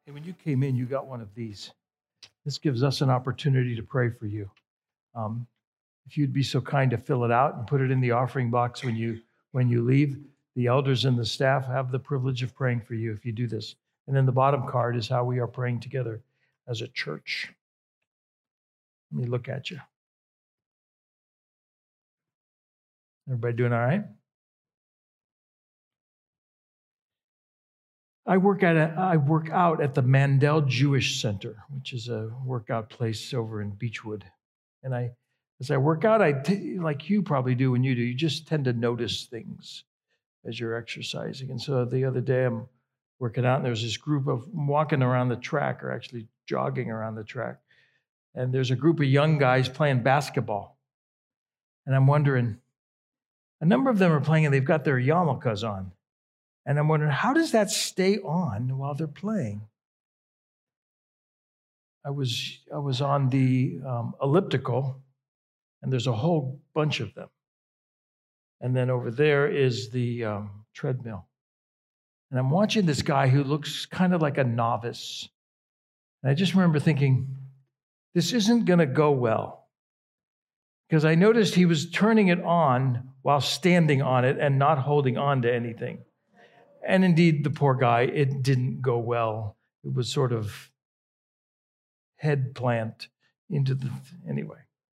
And when you came in, you got one of these. This gives us an opportunity to pray for you. If you'd be so kind to fill it out and put it in the offering box when you leave, the elders and the staff have the privilege of praying for you if you do this. And then the bottom card is how we are praying together as a church. Let me look at you. Everybody doing all right? I work out at the Mandel Jewish Center, which is a workout place over in Beechwood. And as I work out, like you probably do when you just tend to notice things as you're exercising. And so the other day I'm working out, and there's this group of walking around the track, or actually jogging around the track. And there's a group of young guys playing basketball. And I'm wondering, a number of them are playing and they've got their yarmulkes on. And I'm wondering, how does that stay on while they're playing? I was on the elliptical, and there's a whole bunch of them. And then over there is the treadmill. And I'm watching this guy who looks kind of like a novice. And I just remember thinking, this isn't going to go well. Because I noticed he was turning it on while standing on it and not holding on to anything. And indeed, the poor guy, it didn't go well. It was sort of head plant into anyway.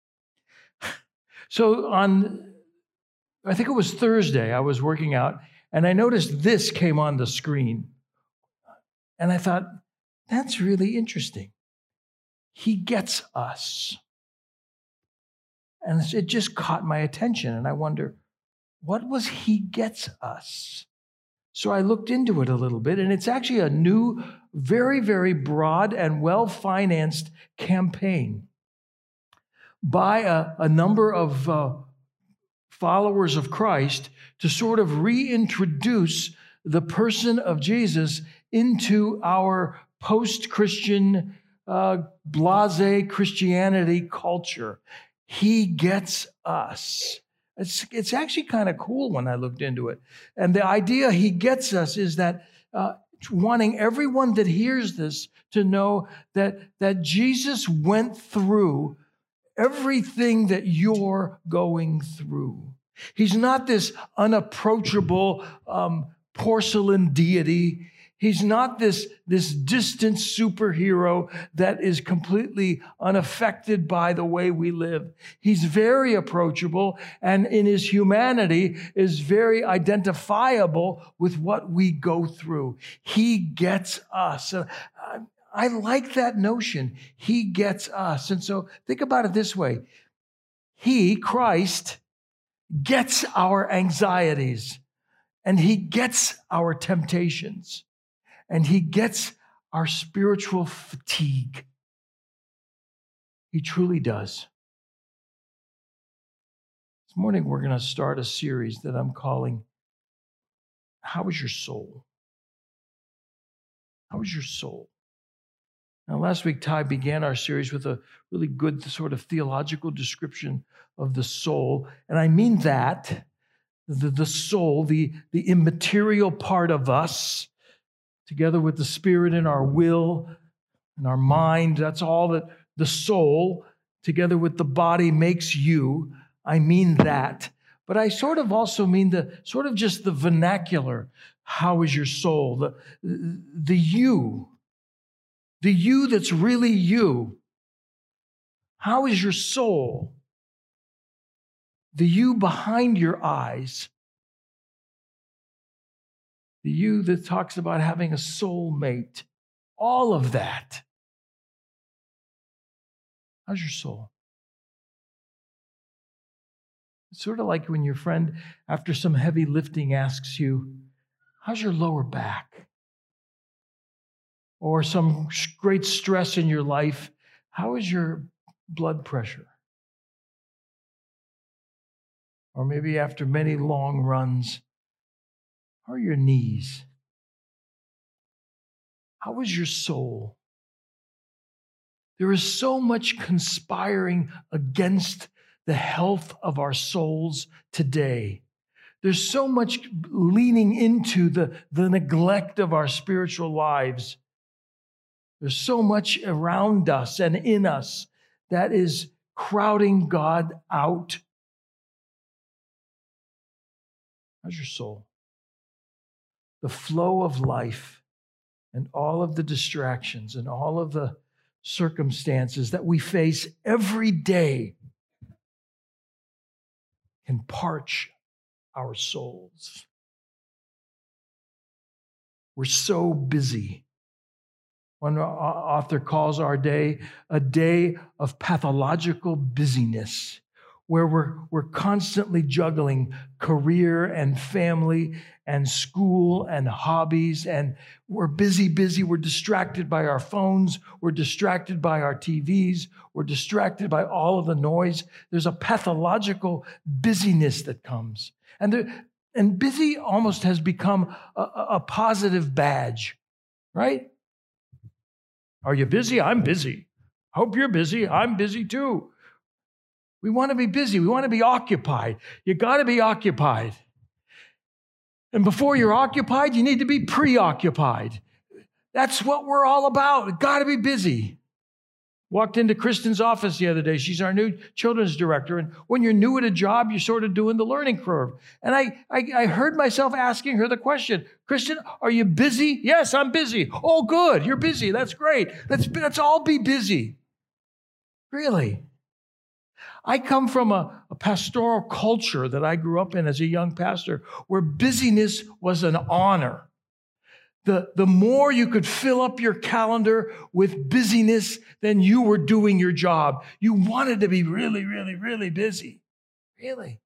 So I think it was Thursday, I was working out, and I noticed this came on the screen. And I thought, that's really interesting. He gets us. And it just caught my attention, and I wonder, what was he gets us? So I looked into it a little bit, and it's actually a new, very, very broad and well-financed campaign by a number of followers of Christ to sort of reintroduce the person of Jesus into our post-Christian, blasé Christianity culture. He gets us. It's actually kind of cool when I looked into it. And the idea he gets us is that wanting everyone that hears this to know that Jesus went through everything that you're going through. He's not this unapproachable porcelain deity. He's not this distant superhero that is completely unaffected by the way we live. He's very approachable, and in his humanity is very identifiable with what we go through. He gets us. I like that notion. He gets us. And so think about it this way. He, Christ, gets our anxieties, and he gets our temptations. And he gets our spiritual fatigue. He truly does. This morning, we're going to start a series that I'm calling, How is Your Soul? How is your soul? Now, last week, Ty began our series with a really good sort of theological description of the soul. And I mean that, the soul, the immaterial part of us, together with the spirit and our will and our mind, that's all that the soul, together with the body, makes you. I mean that. But I sort of also mean just the vernacular. How is your soul? The you. The you that's really you. How is your soul? The you behind your eyes. The you that talks about having a soulmate. All of that. How's your soul? It's sort of like when your friend, after some heavy lifting, asks you, how's your lower back? Or some great stress in your life, how is your blood pressure? Or maybe after many long runs, how are your knees? How is your soul? There is so much conspiring against the health of our souls today. There's so much leaning into the neglect of our spiritual lives. There's so much around us and in us that is crowding God out. How's your soul? The flow of life and all of the distractions and all of the circumstances that we face every day can parch our souls. We're so busy. One author calls our day a day of pathological busyness, where we're constantly juggling career and family and school and hobbies, and we're busy. We're distracted by our phones. We're distracted by our TVs. We're distracted by all of the noise. There's a pathological busyness that comes. And busy almost has become a positive badge, right? Are you busy? I'm busy. Hope you're busy. I'm busy too. We want to be busy. We want to be occupied. You got to be occupied. And before you're occupied, you need to be preoccupied. That's what we're all about. Got to be busy. Walked into Kristen's office the other day. She's our new children's director. And when you're new at a job, you're sort of doing the learning curve. And I heard myself asking her the question, Kristen, are you busy? Yes, I'm busy. Oh, good. You're busy. That's great. Let's all be busy. Really. I come from a pastoral culture that I grew up in as a young pastor where busyness was an honor. The more you could fill up your calendar with busyness, then you were doing your job. You wanted to be really, really, really busy. Really.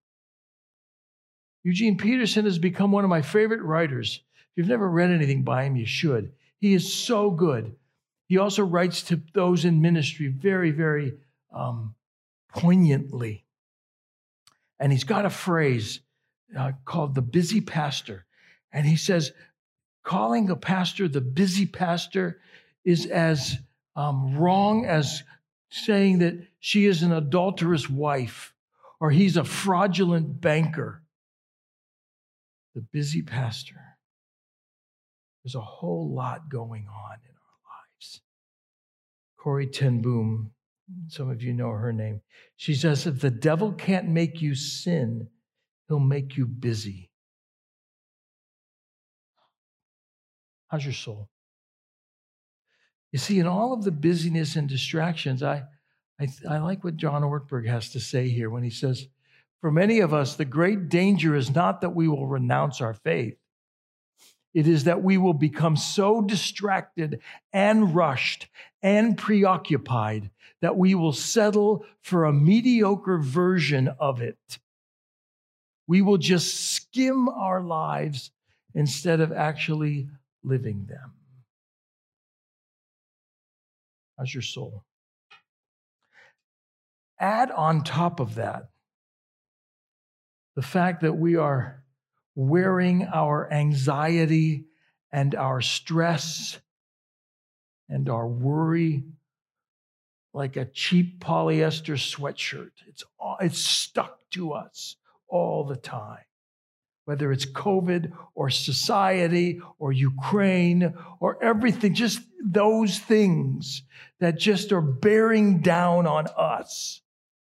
Eugene Peterson has become one of my favorite writers. If you've never read anything by him, you should. He is so good. He also writes to those in ministry very, very poignantly. And he's got a phrase called the busy pastor. And he says, calling a pastor the busy pastor is as wrong as saying that she is an adulterous wife or he's a fraudulent banker. The busy pastor. There's a whole lot going on in our lives. Corrie ten Boom, some of you know her name. She says, if the devil can't make you sin, he'll make you busy. How's your soul? You see, in all of the busyness and distractions, I like what John Ortberg has to say here when he says, for many of us, the great danger is not that we will renounce our faith. It is that we will become so distracted and rushed and preoccupied that we will settle for a mediocre version of it. We will just skim our lives instead of actually living them. How's your soul? Add on top of that the fact that we are wearing our anxiety and our stress and our worry like a cheap polyester sweatshirt. It's stuck to us all the time. Whether it's COVID or society or Ukraine or everything, just those things that just are bearing down on us.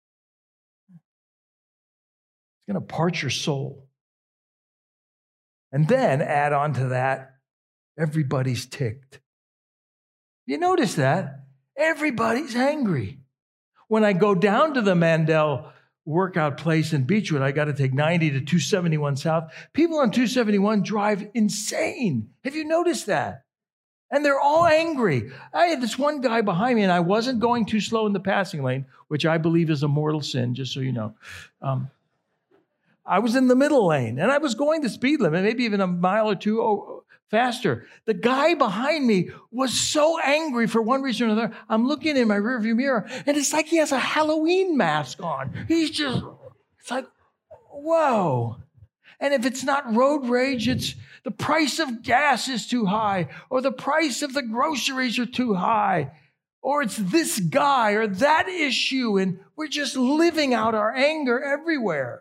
It's going to part your soul. And then add on to that, everybody's ticked. You notice that? Everybody's angry. When I go down to the Mandel workout place in Beechwood, I got to take 90 to 271 South. People on 271 drive insane. Have you noticed that? And they're all angry. I had this one guy behind me, and I wasn't going too slow in the passing lane, which I believe is a mortal sin, just so you know. I was in the middle lane, and I was going the speed limit, maybe even a mile or two faster. The guy behind me was so angry for one reason or another. I'm looking in my rearview mirror, and it's like he has a Halloween mask on. It's like, whoa. And if it's not road rage, it's the price of gas is too high, or the price of the groceries are too high, or it's this guy or that issue, and we're just living out our anger everywhere.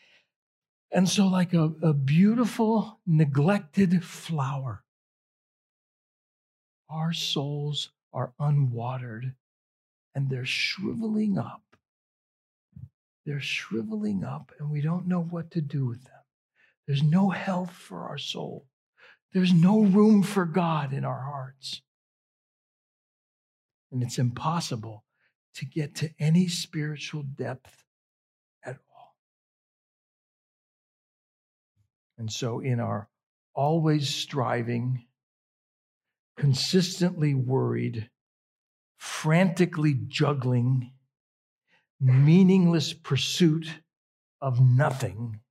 And so like a beautiful, neglected flower, Our souls are unwatered and they're shriveling up. They're shriveling up and we don't know what to do with them. There's no health for our soul. There's no room for God in our hearts. And it's impossible to get to any spiritual depth at all. And so in our always striving, consistently worried, frantically juggling, meaningless pursuit of nothing,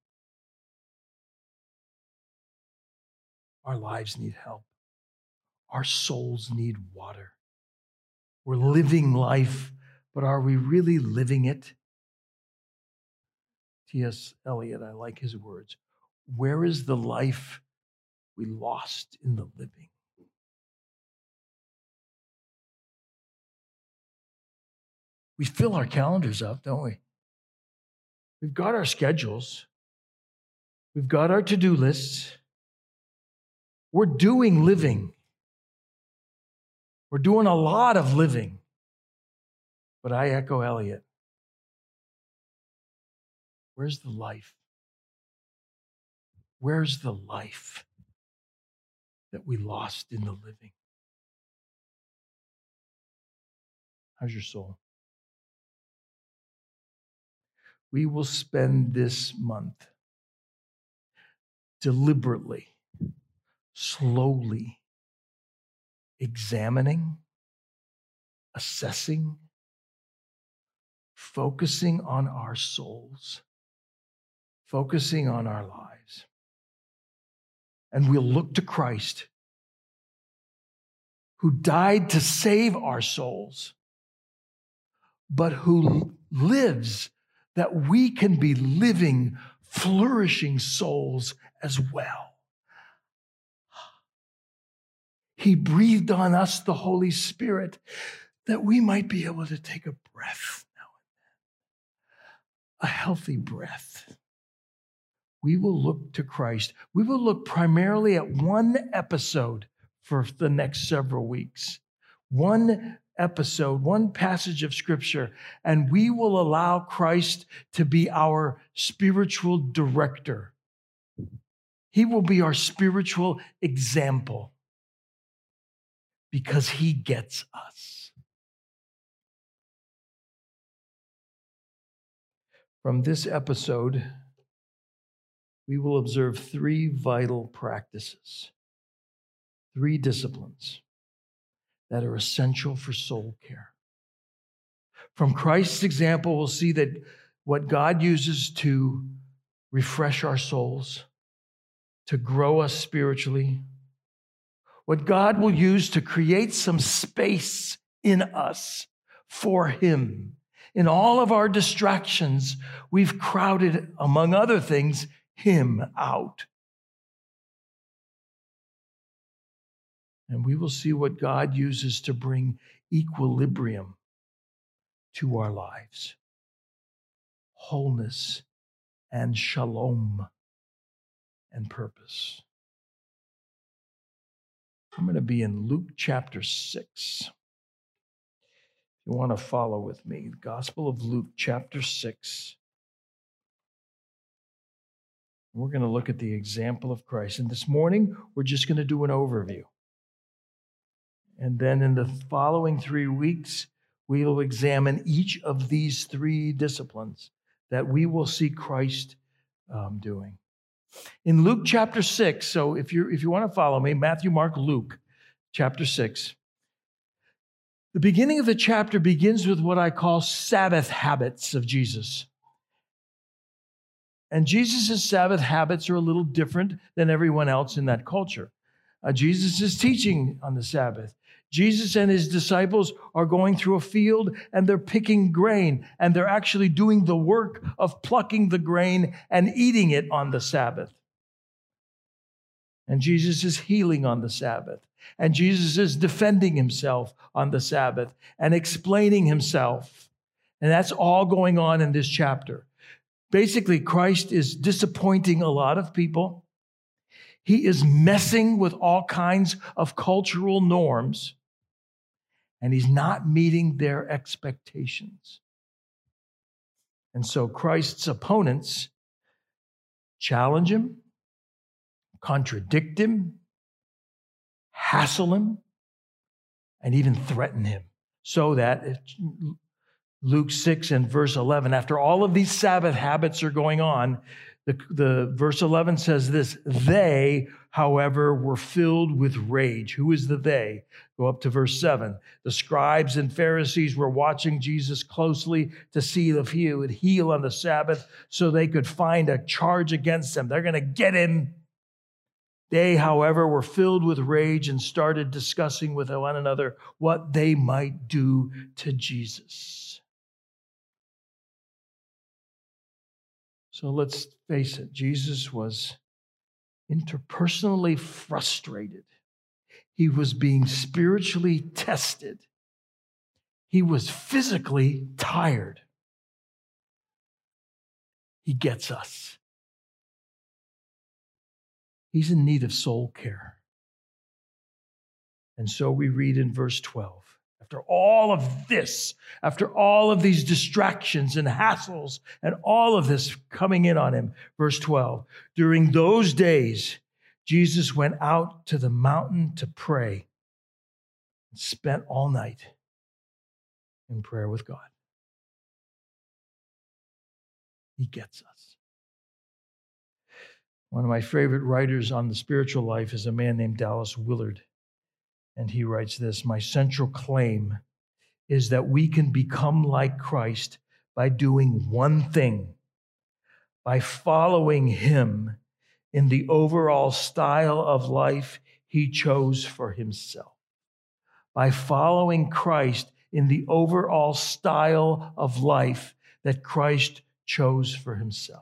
our lives need help. Our souls need water. We're living life, but are we really living it? T.S. Eliot, I like his words. Where is the life we lost in the living? We fill our calendars up, don't we? We've got our schedules. We've got our to-do lists. We're doing living. We're doing a lot of living. But I echo Eliot. Where's the life? Where's the life that we lost in the living? How's your soul? We will spend this month deliberately, slowly examining, assessing, focusing on our souls, focusing on our lives. And we'll look to Christ, who died to save our souls, but who lives that we can be living, flourishing souls as well. He breathed on us the Holy Spirit that we might be able to take a breath now and then, a healthy breath. We will look to Christ. We will look primarily at one episode for the next several weeks. One episode, one passage of Scripture, and we will allow Christ to be our spiritual director. He will be our spiritual example because he gets us. From this episode, we will observe 3 vital practices, 3 disciplines that are essential for soul care. From Christ's example, we'll see that what God uses to refresh our souls, to grow us spiritually, what God will use to create some space in us for him. In all of our distractions, we've crowded, among other things, him out. And we will see what God uses to bring equilibrium to our lives, wholeness and shalom and purpose. I'm going to be in Luke chapter 6. If you want to follow with me, the Gospel of Luke chapter 6. We're going to look at the example of Christ. And this morning, we're just going to do an overview. And then in the following 3 weeks, we will examine each of these 3 disciplines that we will see Christ doing. In Luke chapter 6, so if you want to follow me, Matthew, Mark, Luke chapter 6. The beginning of the chapter begins with what I call Sabbath habits of Jesus. And Jesus' Sabbath habits are a little different than everyone else in that culture. Jesus is teaching on the Sabbath. Jesus and his disciples are going through a field and they're picking grain, and they're actually doing the work of plucking the grain and eating it on the Sabbath. And Jesus is healing on the Sabbath. And Jesus is defending himself on the Sabbath and explaining himself. And that's all going on in this chapter. Basically, Christ is disappointing a lot of people. He is messing with all kinds of cultural norms, and he's not meeting their expectations. And so Christ's opponents challenge him, contradict him, hassle him, and even threaten him. So that Luke 6 and verse 11, after all of these Sabbath habits are going on, the verse 11 says this: they, however, were filled with rage. Who is the they? Go up to verse 7. The scribes and Pharisees were watching Jesus closely to see if he would heal on the Sabbath so they could find a charge against him. They're going to get him. They, however, were filled with rage and started discussing with one another what they might do to Jesus. So let's face it, Jesus was interpersonally frustrated. He was being spiritually tested. He was physically tired. He gets us. He's in need of soul care. And so we read in verse 12, after all of this, after all of these distractions and hassles and all of this coming in on him, verse 12, during those days, Jesus went out to the mountain to pray and spent all night in prayer with God. He gets us. One of my favorite writers on the spiritual life is a man named Dallas Willard. And he writes this: my central claim is that we can become like Christ by doing one thing, by following him in the overall style of life he chose for himself. By following Christ in the overall style of life that Christ chose for himself.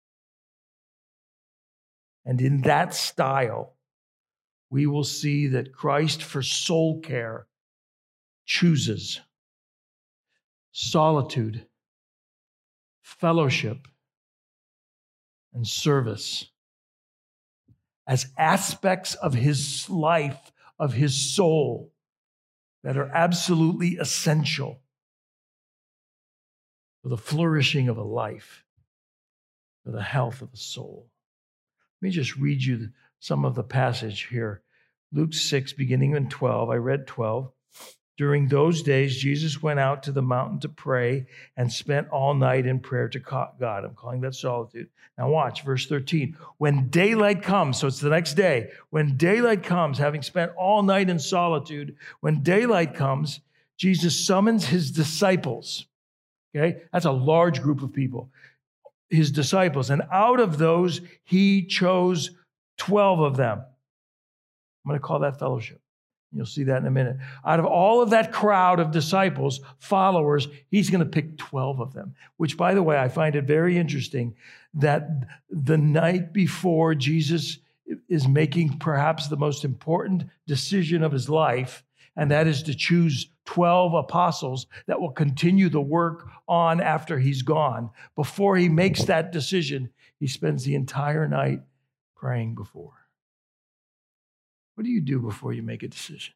And in that style, we will see that Christ, for soul care, chooses solitude, fellowship, and service as aspects of his life, of his soul, that are absolutely essential for the flourishing of a life, for the health of a soul. Let me just read you some of the passage here. Luke 6, beginning in 12. I read 12. During those days, Jesus went out to the mountain to pray and spent all night in prayer to God. I'm calling that solitude. Now watch, verse 13. When daylight comes, so it's the next day, when daylight comes, having spent all night in solitude, when daylight comes, Jesus summons his disciples. Okay? That's a large group of people. His disciples. And out of those, he chose 12 of them. I'm going to call that fellowship. You'll see that in a minute. Out of all of that crowd of disciples, followers, he's going to pick 12 of them, which, by the way, I find it very interesting that the night before Jesus is making perhaps the most important decision of his life, and that is to choose 12 apostles that will continue the work on after he's gone. Before he makes that decision, he spends the entire night praying before. What do you do before you make a decision?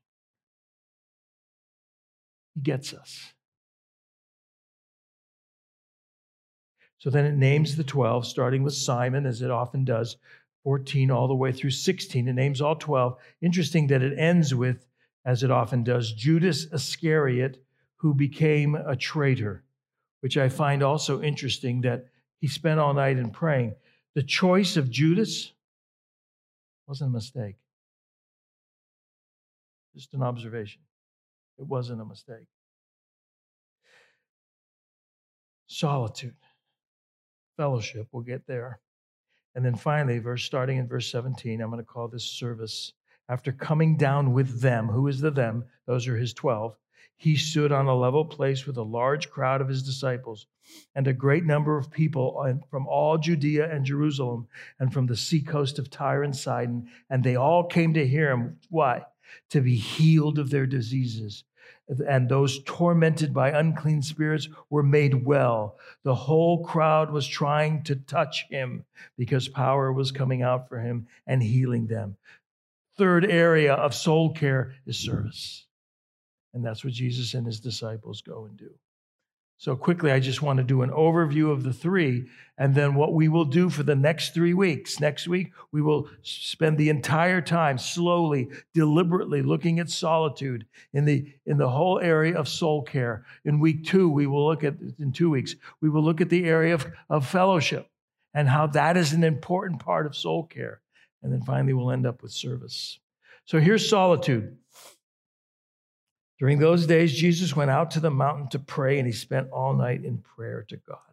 He gets us. So then it names the 12, starting with Simon, as it often does, 14 all the way through 16. It names all 12. Interesting that it ends with, as it often does, Judas Iscariot, who became a traitor, which I find also interesting that he spent all night in praying. The choice of Judas wasn't a mistake. Just an observation. It wasn't a mistake. Solitude, fellowship, we'll get there. And then finally, starting in verse 17, I'm going to call this service. After coming down with them, who is the them? Those are his 12. He stood on a level place with a large crowd of his disciples and a great number of people from all Judea and Jerusalem and from the seacoast of Tyre and Sidon. And they all came to hear him. Why? To be healed of their diseases. And those tormented by unclean spirits were made well. The whole crowd was trying to touch him because power was coming out for him and healing them. Third area of soul care is service. And that's what Jesus and his disciples go and do. So quickly, I just want to do an overview of the three, and then what we will do for the next 3 weeks. Next week, we will spend the entire time slowly, deliberately looking at solitude in the whole area of soul care. In week 2, we will look at, in 2 weeks, we will look at the area of fellowship and how that is an important part of soul care. And then finally, we'll end up with service. So here's solitude. During those days, Jesus went out to the mountain to pray, and he spent all night in prayer to God.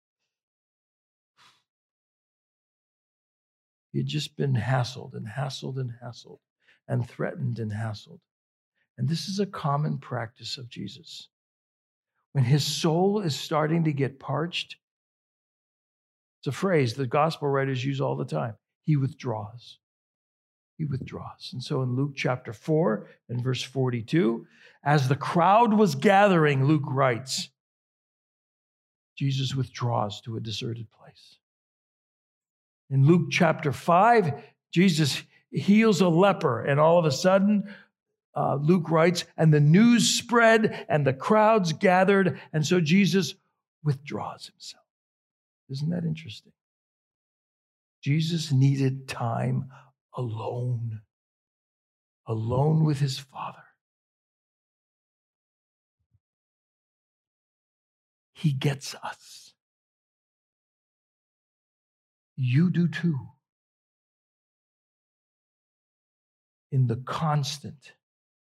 He had just been hassled and hassled and hassled and threatened and hassled. And this is a common practice of Jesus. When his soul is starting to get parched, it's a phrase the gospel writers use all the time. He withdraws. He withdraws. And so in Luke chapter 4 and verse 42, as the crowd was gathering, Luke writes, Jesus withdraws to a deserted place. In Luke chapter 5, Jesus heals a leper, and all of a sudden, Luke writes, and the news spread, and the crowds gathered, and so Jesus withdraws himself. Isn't that interesting? Jesus needed time alone with his Father. He gets us. You do too. In the constant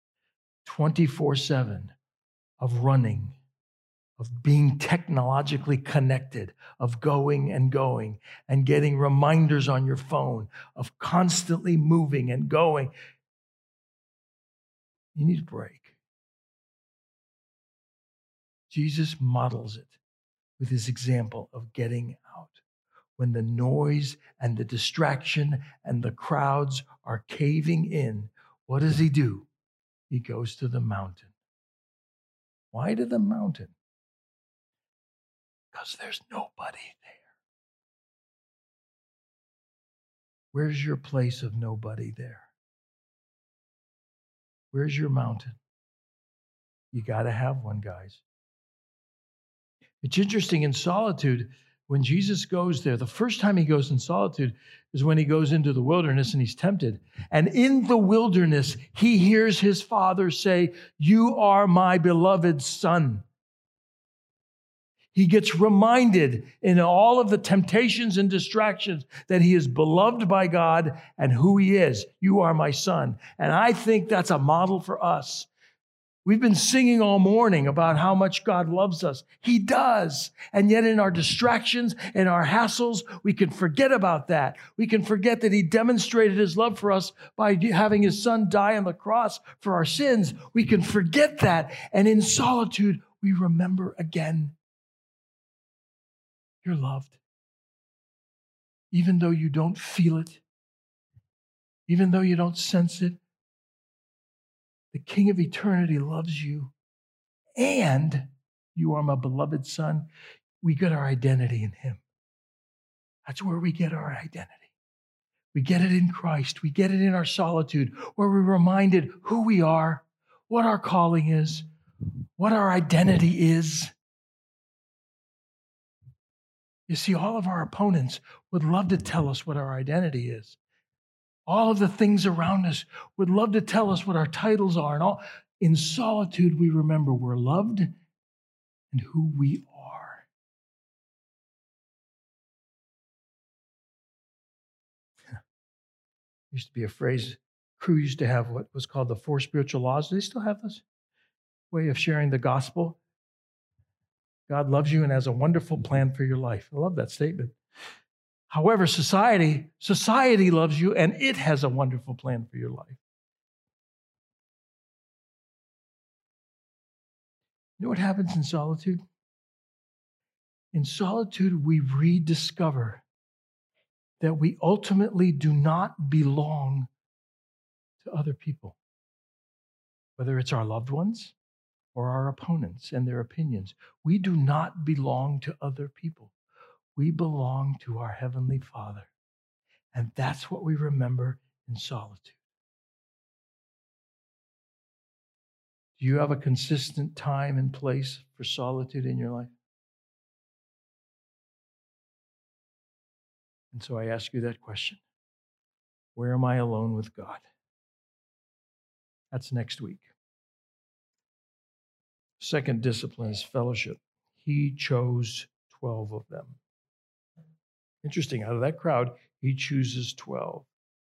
24/7 of running, of being technologically connected, of going and getting reminders on your phone, of constantly moving and going. You need a break. Jesus models it with his example of getting out. When the noise and the distraction and the crowds are caving in, what does he do? He goes to the mountain. Why to the mountain? Because there's nobody there. Where's your place of nobody there? Where's your mountain? You got to have one, guys. It's interesting in solitude, when Jesus goes there, the first time he goes in solitude is when he goes into the wilderness and he's tempted. And in the wilderness, he hears his Father say, "You are my beloved Son." He gets reminded in all of the temptations and distractions that he is beloved by God and who he is. You are my Son. And I think that's a model for us. We've been singing all morning about how much God loves us. He does. And yet in our distractions and our hassles, we can forget about that. We can forget that he demonstrated his love for us by having his Son die on the cross for our sins. We can forget that. And in solitude, we remember again. You're loved. Even though you don't feel it, even though you don't sense it, the King of eternity loves you. And you are my beloved Son. We get our identity in him. That's where we get our identity. We get it in Christ. We get it in our solitude, where we're reminded who we are, what our calling is, what our identity is. You see, all of our opponents would love to tell us what our identity is. All of the things around us would love to tell us what our titles are. And all in solitude, we remember we're loved and who we are. There used to be a phrase, crew used to have what was called the 4 spiritual laws. Do they still have this way of sharing the gospel? God loves you and has a wonderful plan for your life. I love that statement. However, society loves you and it has a wonderful plan for your life. You know what happens in solitude? In solitude, we rediscover that we ultimately do not belong to other people, whether it's our loved ones, or our opponents and their opinions. We do not belong to other people. We belong to our Heavenly Father. And that's what we remember in solitude. Do you have a consistent time and place for solitude in your life? And so I ask you that question. Where am I alone with God? That's next week. Second discipline is fellowship. He chose 12 of them. Interesting, out of that crowd, he chooses 12.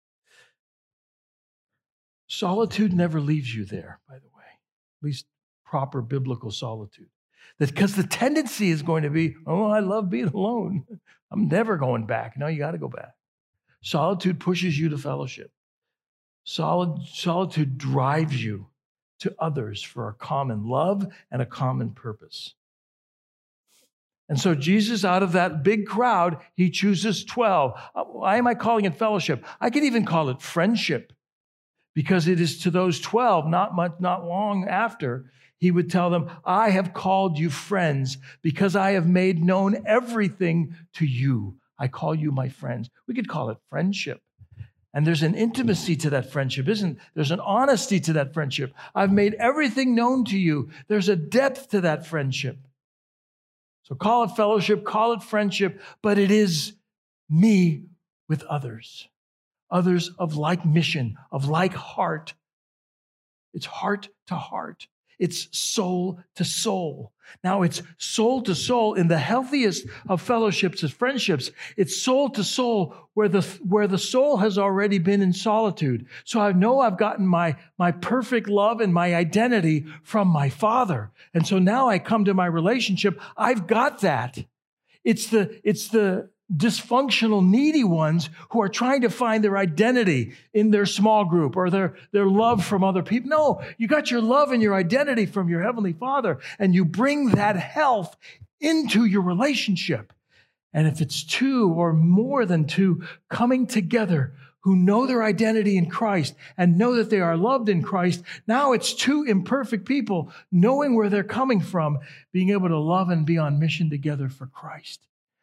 Solitude never leaves you there, by the way, at least proper biblical solitude. Because the tendency is going to be, oh, I love being alone. I'm never going back. No, you got to go back. Solitude pushes you to fellowship. Solitude drives you to others for a common love and a common purpose. And so Jesus, out of that big crowd, he chooses 12. Why am I calling it fellowship? I could even call it friendship, because it is to those 12, not long after, he would tell them, I have called you friends because I have made known everything to you. I call you my friends. We could call it friendship. And there's an intimacy to that friendship, isn't there? There's an honesty to that friendship. I've made everything known to you. There's a depth to that friendship. So call it fellowship, call it friendship, but it is me with others. Others of like mission, of like heart. It's heart to heart. It's soul to soul. Now, it's soul to soul in the healthiest of fellowships and friendships. It's soul to soul where the soul has already been in solitude. So I know I've gotten my perfect love and my identity from my Father. And so now I come to my relationship. I've got that. It's the dysfunctional, needy ones who are trying to find their identity in their small group or their love from other people. No, you got your love and your identity from your Heavenly Father, and you bring that health into your relationship. And if it's two or more than two coming together who know their identity in Christ and know that they are loved in Christ, now it's two imperfect people knowing where they're coming from, being able to love and be on mission together for Christ.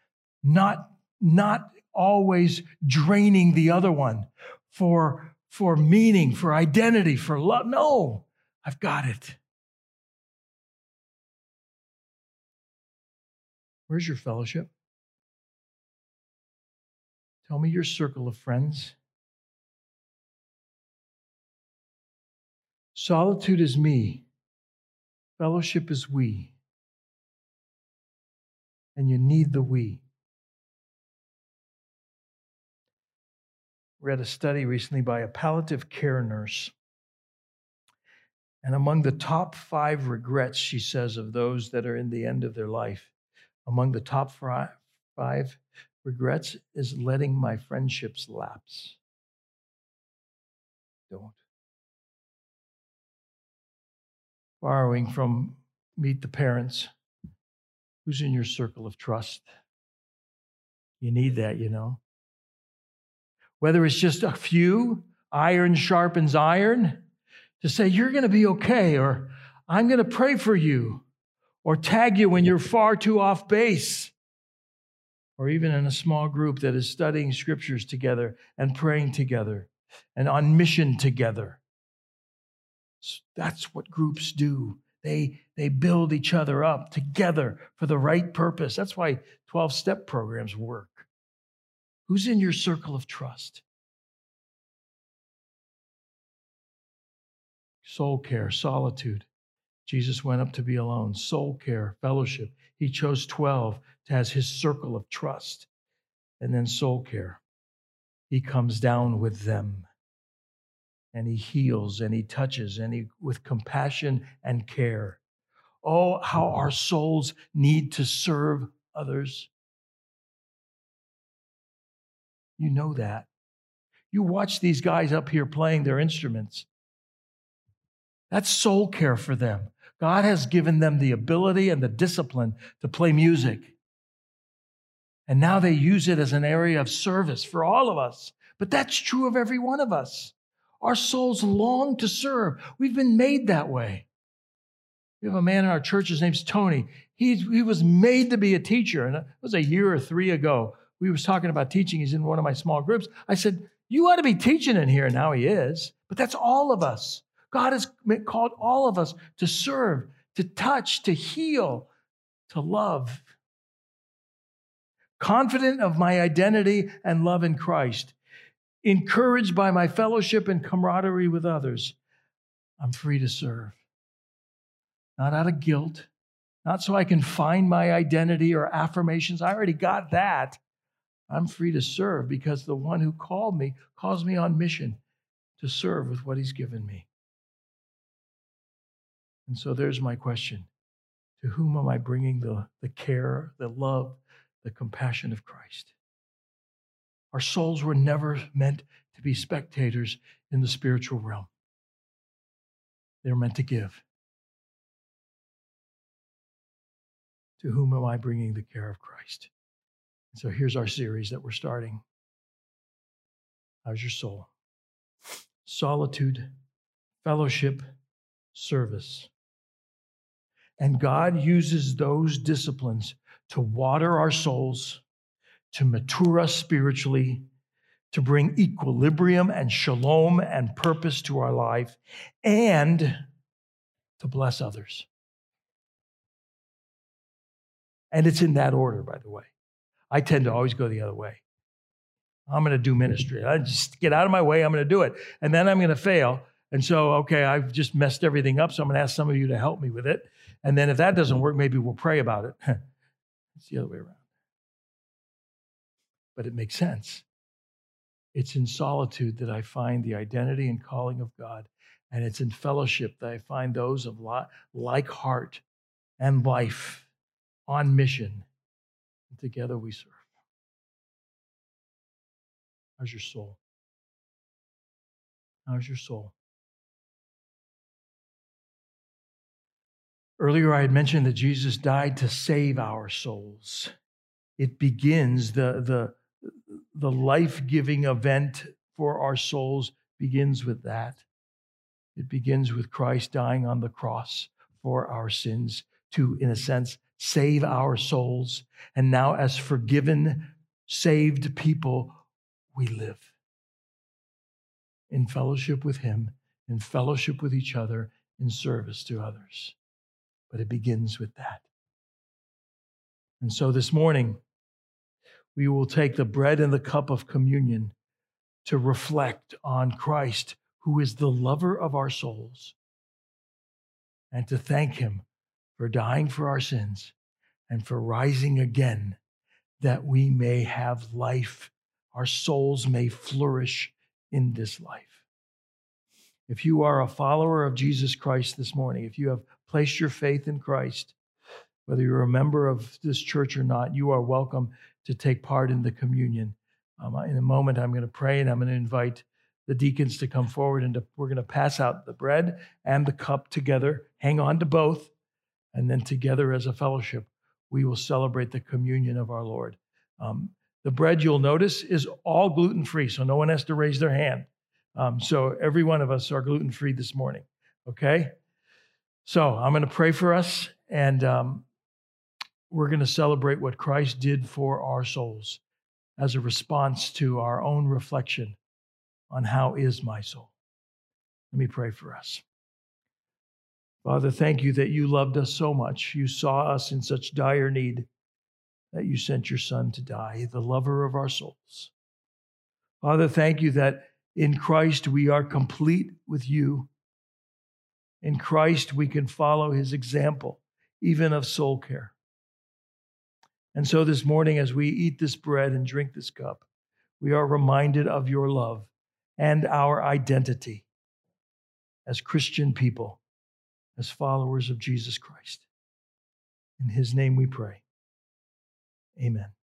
Not always draining the other one for meaning, for identity, for love. No, I've got it. Where's your fellowship? Tell me your circle of friends. Solitude is me. Fellowship is we. And you need the we. Read a study recently by a palliative care nurse. And among the top 5 regrets, she says, of those that are in the end of their life, among the top 5 regrets is letting my friendships lapse. Don't. Borrowing from Meet the Parents, who's in your circle of trust? You need that, you know. Whether it's just a few, iron sharpens iron, to say, you're going to be okay, or I'm going to pray for you, or tag you when you're far too off base, or even in a small group that is studying scriptures together and praying together and on mission together. That's what groups do. They build each other up together for the right purpose. That's why 12-step programs work. Who's in your circle of trust? Soul care, solitude. Jesus went up to be alone. Soul care, fellowship. He chose 12 as his circle of trust. And then soul care. He comes down with them. And he heals and he touches and he with compassion and care. Oh, how our souls need to serve others. You know that. You watch these guys up here playing their instruments. That's soul care for them. God has given them the ability and the discipline to play music. And now they use it as an area of service for all of us. But that's true of every one of us. Our souls long to serve. We've been made that way. We have a man in our church, his name's Tony. He was made to be a teacher. And it was a year or 3 ago. We was talking about teaching. He's in one of my small groups. I said, you ought to be teaching in here. Now he is. But that's all of us. God has called all of us to serve, to touch, to heal, to love. Confident of my identity and love in Christ, encouraged by my fellowship and camaraderie with others, I'm free to serve. Not out of guilt, not so I can find my identity or affirmations. I already got that. I'm free to serve because the one who called me calls me on mission to serve with what he's given me. And so there's my question. To whom am I bringing the care, the love, the compassion of Christ? Our souls were never meant to be spectators in the spiritual realm. They're meant to give. To whom am I bringing the care of Christ? And so here's our series that we're starting. How's your soul? Solitude, fellowship, service. And God uses those disciplines to water our souls, to mature us spiritually, to bring equilibrium and shalom and purpose to our life, and to bless others. And it's in that order, by the way. I tend to always go the other way. I'm going to do ministry. I just get out of my way. I'm going to do it. And then I'm going to fail. And so, okay, I've just messed everything up. So I'm going to ask some of you to help me with it. And then if that doesn't work, maybe we'll pray about it. It's the other way around. But it makes sense. It's in solitude that I find the identity and calling of God. And it's in fellowship that I find those of like heart and life on mission. And together we serve. How's your soul? How's your soul? Earlier, I had mentioned that Jesus died to save our souls. It begins, the life-giving event for our souls begins with that. It begins with Christ dying on the cross for our sins to, in a sense, save our souls. And now as forgiven, saved people, we live in fellowship with him, in fellowship with each other, in service to others. But it begins with that. And so this morning, we will take the bread and the cup of communion to reflect on Christ, who is the lover of our souls, and to thank him for dying for our sins and for rising again, that we may have life, our souls may flourish in this life. If you are a follower of Jesus Christ this morning, if you have placed your faith in Christ, whether you're a member of this church or not, you are welcome to take part in the communion. In a moment, I'm going to pray and I'm going to invite the deacons to come forward and we're going to pass out the bread and the cup together. Hang on to both. And then together as a fellowship, we will celebrate the communion of our Lord. The bread, you'll notice, is all gluten-free, so no one has to raise their hand. So every one of us are gluten-free this morning, okay? So I'm going to pray for us, and we're going to celebrate what Christ did for our souls as a response to our own reflection on how is my soul. Let me pray for us. Father, thank you that you loved us so much. You saw us in such dire need that you sent your Son to die, the lover of our souls. Father, thank you that in Christ we are complete with you. In Christ we can follow his example, even of soul care. And so this morning, as we eat this bread and drink this cup, we are reminded of your love and our identity as Christian people, as followers of Jesus Christ. In his name we pray. Amen.